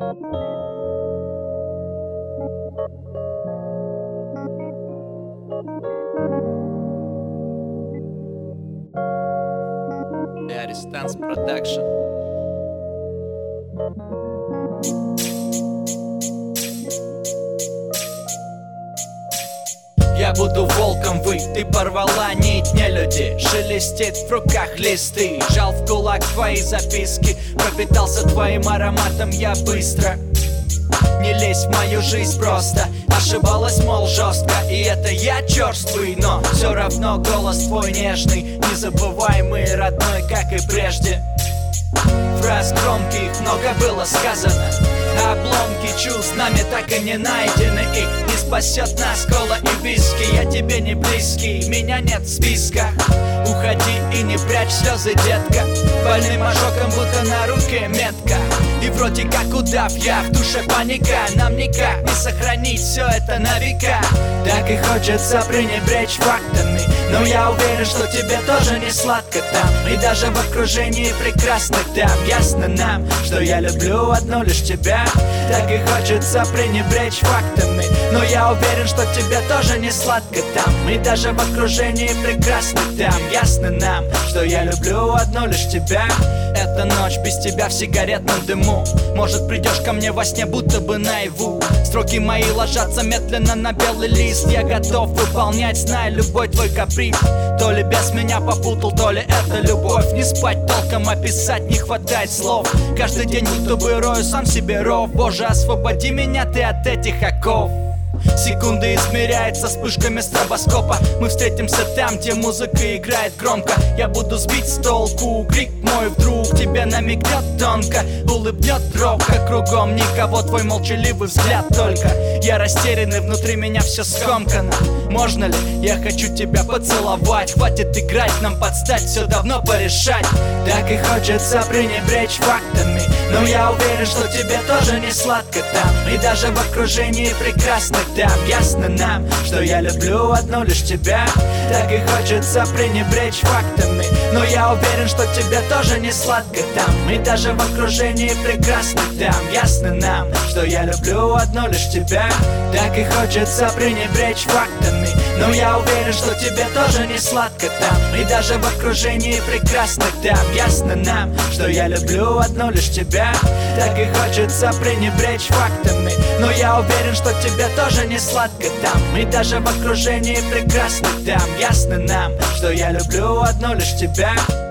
Арестанс Продакшн. Я буду волком выть, ты порвала нить нелюди. Шелестит в руках листы, жал в кулак твои записки. Пропитался твоим ароматом я быстро. Не лезь в мою жизнь просто. Ошибалась, мол, жестко. И это я черствый, но все равно голос твой нежный, незабываемый, родной, как и прежде. Фраз громких много было сказано, а обломки чувств нами так и не найдены. Их не спасет нас кола и виски. Я тебе не близкий, меня нет в списках. Уходи и не прячь слезы, детка. Больным ожогом будто на руке метка. И вроде как удав я, в душе паника. Нам никак не сохранить все это на века. Так и хочется пренебречь фактами, но я уверен, что тебе тоже не сладко там. И даже в окружении прекрасных дам ясно нам, что я люблю одну лишь тебя. Так и хочется пренебречь фактами, но я уверен, что тебе тоже не сладко там. И даже в окружении прекрасных дам ясно нам, что я люблю одну лишь тебя. Эта ночь без тебя в сигаретном дыму. Может, придешь ко мне во сне, будто бы наяву. Строки мои ложатся медленно на белый лист. Я готов выполнять, зная любой твой каприз. То ли без меня попутал, то ли это любовь. Не спать толком, описать не хватает слов. Каждый день будто бы рою сам себе ров. Боже, освободи меня ты от этих оков. Секунды измеряются вспышками стробоскопа. Мы встретимся там, где музыка играет громко. Я буду сбить с толку, крик мой вдруг тебе намекнет тонко. Улыбнет робко, кругом никого, твой молчаливый взгляд только. Я растерянный, внутри меня все скомкано. Можно ли? Я хочу тебя поцеловать. Хватит играть, нам подстать, все давно порешать. Так и хочется пренебречь фактами, но я уверен, что тебе тоже не сладко там. И даже в окружении прекрасных дам ясно нам, что я люблю одну лишь тебя. Так и хочется пренебречь фактами, но я уверен, что тебе тоже не сладко там. И даже в окружении прекрасных дам ясно нам, что я люблю одну лишь тебя. Так и хочется пренебречь фактами, но я уверен, что тебе тоже не сладко там. И даже в окружении прекрасных дам ясно нам, что я люблю одну лишь тебя. Так и хочется пренебречь фактами, но я уверен, что тебе тоже не сладко там. И даже в окружении прекрасных дам ясно нам, что я люблю одну лишь тебя.